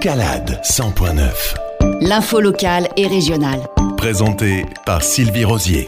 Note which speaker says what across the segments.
Speaker 1: Calade 100.9.
Speaker 2: L'info locale et régionale.
Speaker 1: Présenté par Sylvie Rosier.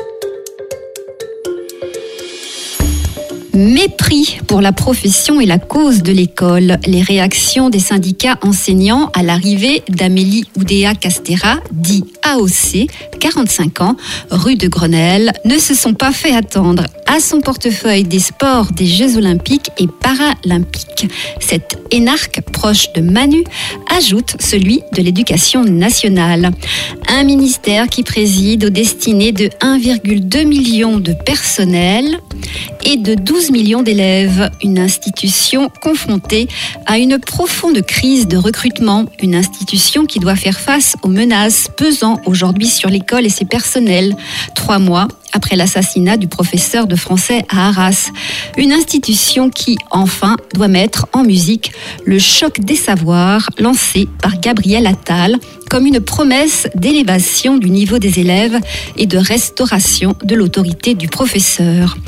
Speaker 3: Mépris pour la profession et la cause de l'école. Les réactions des syndicats enseignants à l'arrivée d'Amélie Oudéa Castera, dit AOC, 45 ans, rue de Grenelle, ne se sont pas fait attendre. À son portefeuille des sports des Jeux Olympiques et Paralympiques. Cette énarque proche de Manu ajoute celui de l'Éducation nationale. Un ministère qui préside aux destinées de 1,2 million de personnel et de 12 millions d'élèves. Une institution confrontée à une profonde crise de recrutement. Une institution qui doit faire face aux menaces pesant aujourd'hui sur l'école et ses personnels. 3 mois après l'assassinat du professeur de français à Arras. Une institution qui, enfin, doit mettre en musique le choc des savoirs lancé par Gabriel Attal comme une promesse d'élévation du niveau des élèves et de restauration de l'autorité du professeur.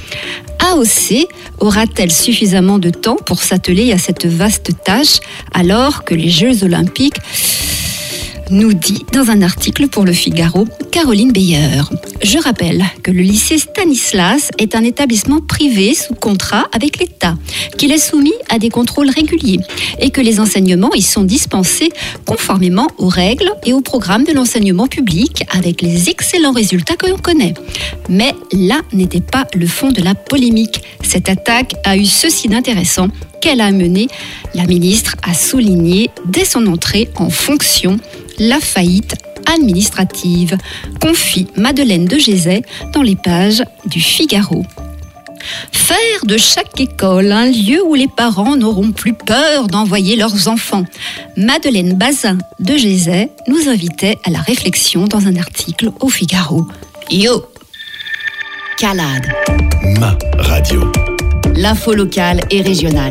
Speaker 3: AOC aura-t-elle suffisamment de temps pour s'atteler à cette vaste tâche alors que les Jeux Olympiques, nous dit dans un article pour Le Figaro, Caroline Beyer. Je rappelle que le lycée Stanislas est un établissement privé sous contrat avec l'État, qu'il est soumis à des contrôles réguliers et que les enseignements y sont dispensés conformément aux règles et au programme de l'enseignement public avec les excellents résultats que l'on connaît. Mais là n'était pas le fond de la polémique. Cette attaque a eu ceci d'intéressant qu'elle a amené la ministre à souligner dès son entrée en fonction la faillite administrative, confie Madeleine de Gézet dans les pages du Figaro. Faire de chaque école un lieu où les parents n'auront plus peur d'envoyer leurs enfants. Madeleine Bazin de Gézet nous invitait à la réflexion dans un article au Figaro. Yo!
Speaker 2: Calade.
Speaker 1: Ma radio.
Speaker 2: L'info locale et régionale.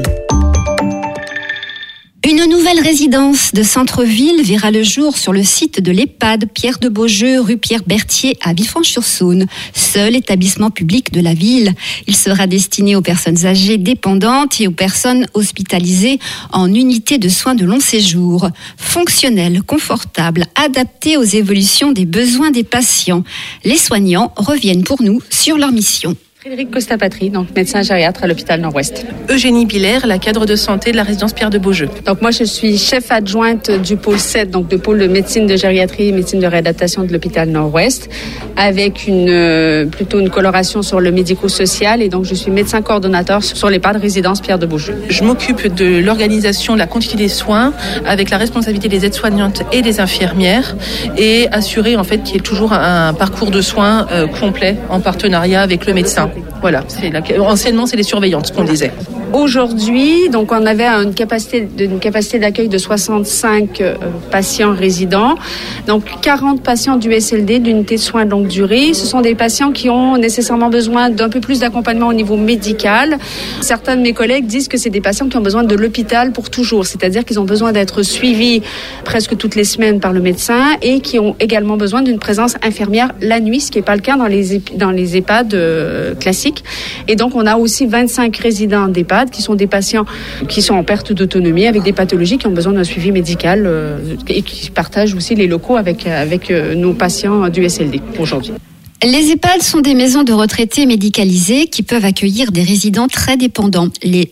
Speaker 3: Une nouvelle résidence de centre-ville verra le jour sur le site de l'EHPAD Pierre de Beaujeu, rue Pierre-Berthier à Villefranche-sur-Saône, seul établissement public de la ville. Il sera destiné aux personnes âgées dépendantes et aux personnes hospitalisées en unité de soins de long séjour. Fonctionnel, confortable, adapté aux évolutions des besoins des patients. Les soignants reviennent pour nous sur leur mission.
Speaker 4: Frédéric Costa-Patry, donc médecin gériatre à l'hôpital Nord-Ouest.
Speaker 5: Eugénie Biller, la cadre de santé de la résidence Pierre de Beaujeu.
Speaker 4: Donc moi je suis chef adjointe du pôle 7, donc de pôle de médecine de gériatrie et médecine de réadaptation de l'hôpital Nord-Ouest, avec plutôt une coloration sur le médico-social, et donc je suis médecin coordonnateur sur l'EHPAD résidence Pierre de Beaujeu.
Speaker 5: Je m'occupe de l'organisation de la continuité des soins avec la responsabilité des aides-soignantes et des infirmières, et assurer en fait qu'il y ait toujours un parcours de soins complet en partenariat avec le médecin. Voilà, anciennement c'est les surveillantes qu'on disait.
Speaker 4: Aujourd'hui, donc on avait une capacité d'accueil de 65 patients résidents, donc 40 patients du SLD, d'unité de soins de longue durée. Ce sont des patients qui ont nécessairement besoin d'un peu plus d'accompagnement au niveau médical. Certains de mes collègues disent que c'est des patients qui ont besoin de l'hôpital pour toujours, c'est-à-dire qu'ils ont besoin d'être suivis presque toutes les semaines par le médecin et qui ont également besoin d'une présence infirmière la nuit, ce qui n'est pas le cas dans les EHPAD classiques. Et donc on a aussi 25 résidents d'EHPAD qui sont des patients qui sont en perte d'autonomie avec des pathologies qui ont besoin d'un suivi médical et qui partagent aussi les locaux avec nos patients du SLD aujourd'hui.
Speaker 3: Les EHPAD sont des maisons de retraités médicalisées qui peuvent accueillir des résidents très dépendants. Les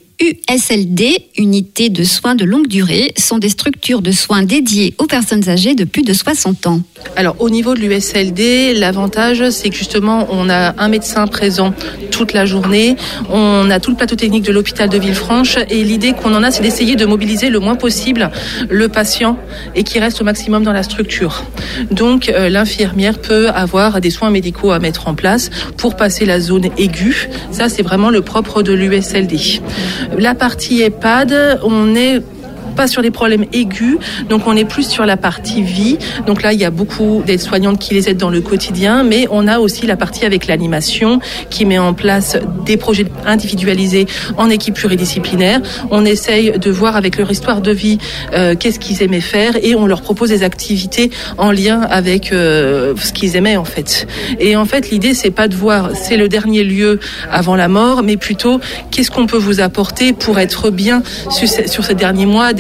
Speaker 3: USLD, unités de soins de longue durée, sont des structures de soins dédiées aux personnes âgées de plus de 60 ans.
Speaker 5: Alors au niveau de l'USLD, l'avantage c'est que justement on a un médecin présent toute la journée, on a tout le plateau technique de l'hôpital de Villefranche, et l'idée qu'on en a c'est d'essayer de mobiliser le moins possible le patient et qu'il reste au maximum dans la structure. Donc l'infirmière peut avoir des soins médicaux à mettre en place pour passer la zone aiguë. Ça c'est vraiment le propre de l'USLD. La partie EHPAD, on est pas sur les problèmes aigus, donc on est plus sur la partie vie. Donc là, il y a beaucoup d'aides-soignantes qui les aident dans le quotidien, mais on a aussi la partie avec l'animation qui met en place des projets individualisés en équipe pluridisciplinaire. On essaye de voir avec leur histoire de vie qu'est-ce qu'ils aimaient faire et on leur propose des activités en lien avec ce qu'ils aimaient en fait. Et en fait, l'idée, c'est pas de voir c'est le dernier lieu avant la mort, mais plutôt qu'est-ce qu'on peut vous apporter pour être bien sur ces derniers mois,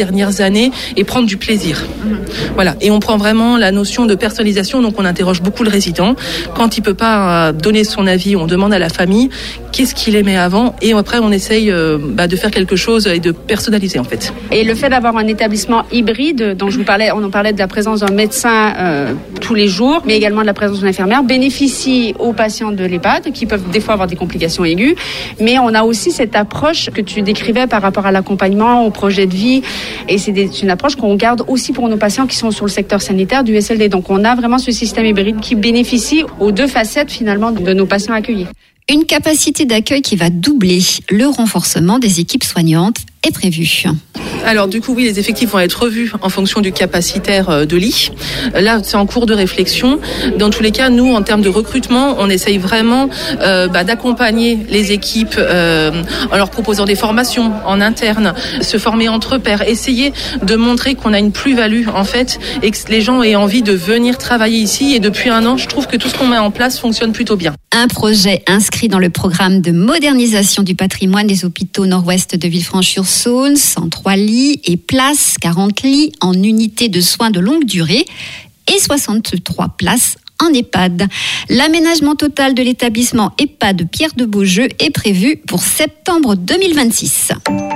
Speaker 5: dernières années et prendre du plaisir. Voilà. Et on prend vraiment la notion de personnalisation, donc on interroge beaucoup le résident. Quand il peut pas donner son avis, on demande à la famille qu'est-ce qu'il aimait avant, et après on essaye de faire quelque chose et de personnaliser en fait.
Speaker 4: Et le fait d'avoir un établissement hybride, dont je vous parlais, on en parlait de la présence d'un médecin tous les jours, mais également de la présence d'une infirmière, bénéficie aux patients de l'EHPAD qui peuvent des fois avoir des complications aiguës, mais on a aussi cette approche que tu décrivais par rapport à l'accompagnement, au projet de vie, et c'est une approche qu'on garde aussi pour nos patients qui sont sur le secteur sanitaire du SLD. Donc on a vraiment ce système hybride qui bénéficie aux deux facettes finalement de nos patients accueillis.
Speaker 3: Une capacité d'accueil qui va doubler. Le renforcement des équipes soignantes est prévu.
Speaker 5: Alors du coup, oui, les effectifs vont être revus en fonction du capacitaire de lit. Là, c'est en cours de réflexion. Dans tous les cas, nous, en termes de recrutement, on essaye vraiment d'accompagner les équipes en leur proposant des formations en interne, se former entre pairs, essayer de montrer qu'on a une plus-value en fait et que les gens aient envie de venir travailler ici. Et depuis 1 an, je trouve que tout ce qu'on met en place fonctionne plutôt bien.
Speaker 3: Un projet inscrit dans le programme de modernisation du patrimoine des hôpitaux nord-ouest de Villefranche-sur-Saône, 103 lits et places, 40 lits en unité de soins de longue durée et 63 places en EHPAD. L'aménagement total de l'établissement EHPAD Pierre de Beaujeu est prévu pour septembre 2026.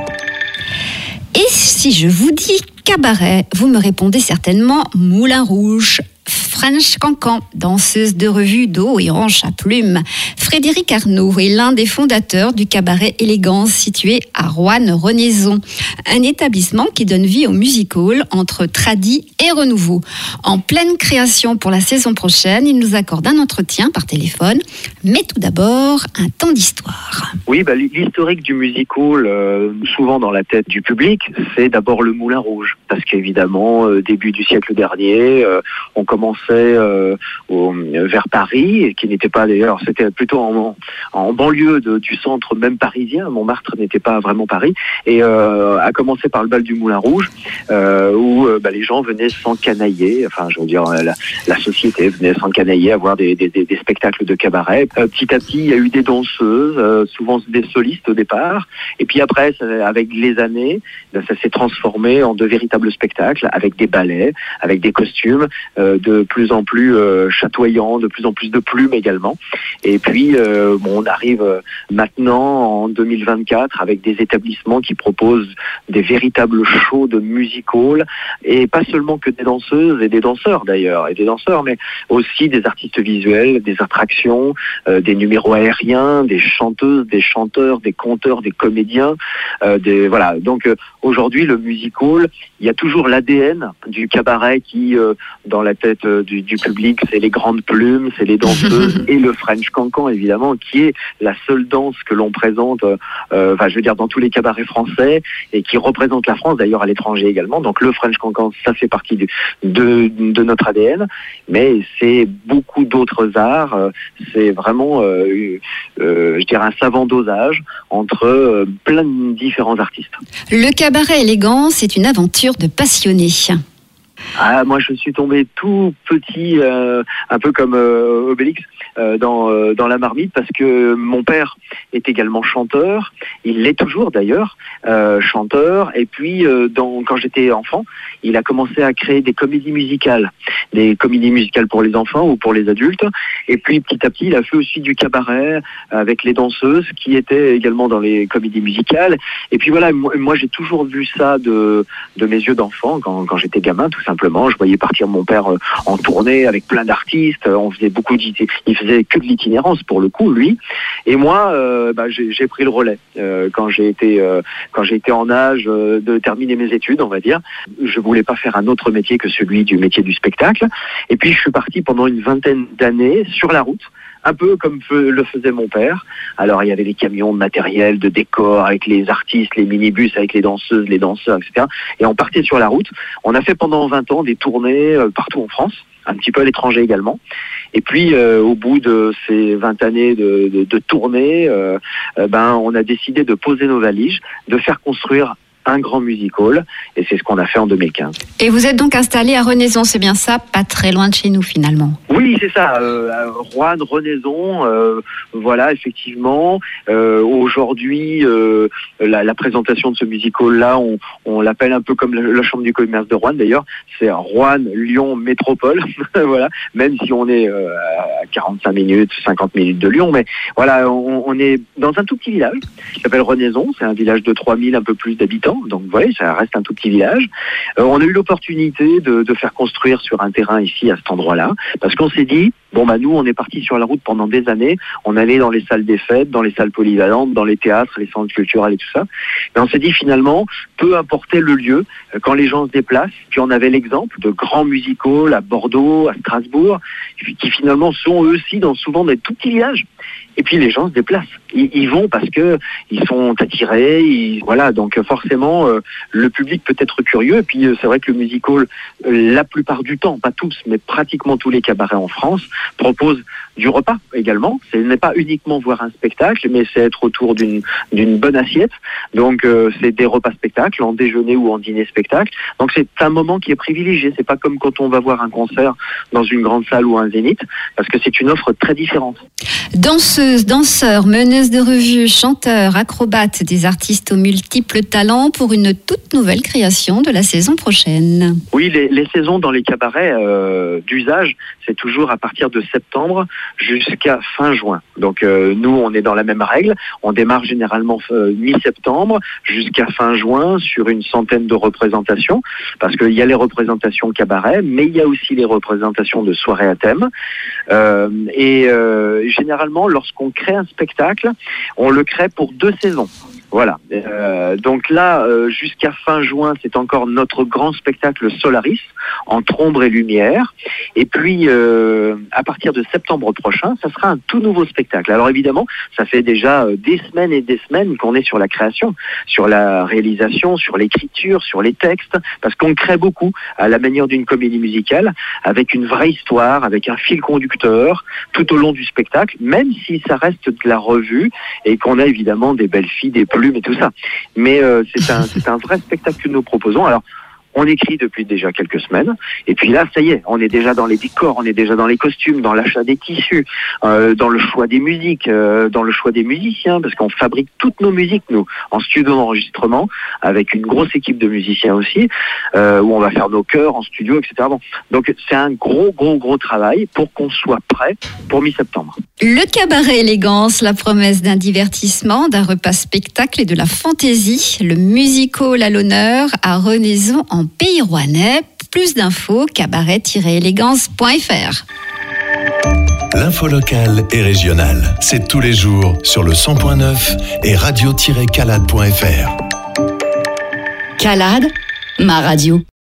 Speaker 3: Et si je vous dis cabaret, vous me répondez certainement Moulin Rouge. French Cancan, danseuse de revue d'eau et hanche à plumes. Frédéric Arnaud est l'un des fondateurs du cabaret Élégance situé à Roanne-Renaison. Un établissement qui donne vie au music hall entre tradi et renouveau. En pleine création pour la saison prochaine, il nous accorde un entretien par téléphone. Mais tout d'abord, un temps d'histoire.
Speaker 6: Oui, l'historique du music hall, souvent dans la tête du public, c'est d'abord le Moulin Rouge. Parce qu'évidemment, début du siècle dernier, on commençait vers Paris, qui n'était pas d'ailleurs, c'était plutôt en banlieue du centre même parisien. Montmartre n'était pas vraiment Paris, et a commencé par le bal du Moulin Rouge, où les gens venaient s'encanailler, enfin je veux dire la société venait s'encanailler à voir des spectacles de cabaret. Petit à petit, il y a eu des danseuses, souvent des solistes au départ, et puis après, avec les années, ça s'est transformé en de véritables spectacles, avec des ballets, avec des costumes, de plus en plus chatoyants, de plus en plus de plumes également. Et puis, on arrive maintenant en 2024 avec des établissements qui proposent des véritables shows de music hall, et pas seulement que des danseuses et des danseurs d'ailleurs, mais aussi des artistes visuels, des attractions, des numéros aériens, des chanteuses, des chanteurs, des conteurs, des comédiens, voilà. Donc aujourd'hui, le music hall, il y a toujours l'ADN du cabaret qui, dans la tête du public, c'est les grandes plumes, c'est les danseuses et le French Cancan évidemment, qui est la seule danse que l'on présente, dans tous les cabarets français, et qui représente la France d'ailleurs à l'étranger également. Donc le French Cancan, ça fait partie de notre ADN, mais c'est beaucoup d'autres arts. C'est vraiment, un savant dosage entre plein de différents artistes.
Speaker 3: Le cabaret Élégance, c'est une aventure de passionnés.
Speaker 6: Ah, moi je suis tombé tout petit, un peu comme Obélix, dans la marmite, parce que mon père est également chanteur, il l'est toujours d'ailleurs, chanteur, et puis quand j'étais enfant, il a commencé à créer des comédies musicales pour les enfants ou pour les adultes, et puis petit à petit il a fait aussi du cabaret avec les danseuses qui étaient également dans les comédies musicales, et puis voilà, moi j'ai toujours vu ça de mes yeux d'enfant quand j'étais gamin, tout simplement. Je voyais partir mon père en tournée avec plein d'artistes, on faisait il faisait que de l'itinérance pour le coup, lui, et moi j'ai pris le relais quand j'ai été en âge de terminer mes études, on va dire. Je voulais pas faire un autre métier que celui du métier du spectacle, et puis je suis parti pendant une 20aine d'années sur la route, un peu comme le faisait mon père. Alors il y avait les camions de matériel, de décors, avec les artistes, les minibus, avec les danseuses, les danseurs, etc. Et on partait sur la route. On a fait pendant 20 ans des tournées partout en France, un petit peu à l'étranger également. Et puis au bout de ces 20 années de tournée, on a décidé de poser nos valises, de faire construire un grand music hall, et c'est ce qu'on a fait en 2015.
Speaker 3: Et vous êtes donc installé à Renaison, c'est bien ça, pas très loin de chez nous finalement.
Speaker 6: Oui, c'est ça, Roanne, Renaison, voilà, effectivement. Aujourd'hui, la présentation de ce music hall-là, on l'appelle un peu comme la Chambre du commerce de Roanne d'ailleurs, c'est Roanne, Lyon, Métropole, voilà, même si on est à 45 minutes, 50 minutes de Lyon, mais voilà, on est dans un tout petit village qui s'appelle Renaison, c'est un village de 3000, un peu plus d'habitants, donc vous voyez, ça reste un tout petit village. On a eu l'opportunité de faire construire sur un terrain ici, à cet endroit-là, parce qu'on s'est dit, nous, on est parti sur la route pendant des années, on allait dans les salles des fêtes, dans les salles polyvalentes, dans les théâtres, les centres culturels et tout ça, mais on s'est dit finalement, peu importait le lieu, quand les gens se déplacent, puis on avait l'exemple de grands music halls à Bordeaux, à Strasbourg, qui finalement sont eux aussi dans souvent des tout petits villages. Et puis les gens se déplacent. Ils vont parce que ils sont attirés. Voilà, donc forcément, le public peut être curieux. Et puis c'est vrai que le music hall, la plupart du temps, pas tous, mais pratiquement tous les cabarets en France, proposent du repas également. Ce n'est pas uniquement voir un spectacle, mais c'est être autour d'une bonne assiette. Donc c'est des repas spectacles, en déjeuner ou en dîner spectacle. Donc c'est un moment qui est privilégié. C'est pas comme quand on va voir un concert dans une grande salle ou un zénith, parce que c'est une offre très différente.
Speaker 3: Danseuses, danseurs, meneuses de revues, chanteurs, acrobates, des artistes aux multiples talents pour une toute nouvelle création de la saison prochaine.
Speaker 6: Oui, les saisons dans les cabarets d'usage, c'est toujours à partir de septembre jusqu'à fin juin. Donc nous, on est dans la même règle. On démarre généralement mi-septembre jusqu'à fin juin sur une centaine de représentations, parce qu'il y a les représentations cabaret, mais il y a aussi les représentations de soirées à thème. Généralement, lorsqu'on crée un spectacle, on le crée pour 2 saisons. Voilà. Donc là, jusqu'à fin juin, c'est encore notre grand spectacle Solaris, entre ombre et lumière. Et puis, à partir de septembre prochain, ça sera un tout nouveau spectacle. Alors évidemment, ça fait déjà des semaines et des semaines qu'on est sur la création, sur la réalisation, sur l'écriture, sur les textes, parce qu'on crée beaucoup à la manière d'une comédie musicale, avec une vraie histoire, avec un fil conducteur, tout au long du spectacle, même si ça reste de la revue et qu'on a évidemment des belles filles, des plumes et tout ça. Mais c'est un vrai spectacle que nous proposons. Alors, on écrit depuis déjà quelques semaines, et puis là, ça y est, on est déjà dans les décors, on est déjà dans les costumes, dans l'achat des tissus, dans le choix des musiques, dans le choix des musiciens, parce qu'on fabrique toutes nos musiques, nous, en studio d'enregistrement, avec une grosse équipe de musiciens aussi, où on va faire nos chœurs en studio, etc. Bon. Donc, c'est un gros travail pour qu'on soit prêt pour mi-septembre.
Speaker 3: Le cabaret élégance, la promesse d'un divertissement, d'un repas spectacle et de la fantaisie. Le music hall à l'honneur à Renaison en Pays Rouennais. Plus d'infos, cabaret-élégance.fr.
Speaker 1: L'info locale et régionale, c'est tous les jours sur le 100.9 et radio-calade.fr.
Speaker 2: Calade, ma radio.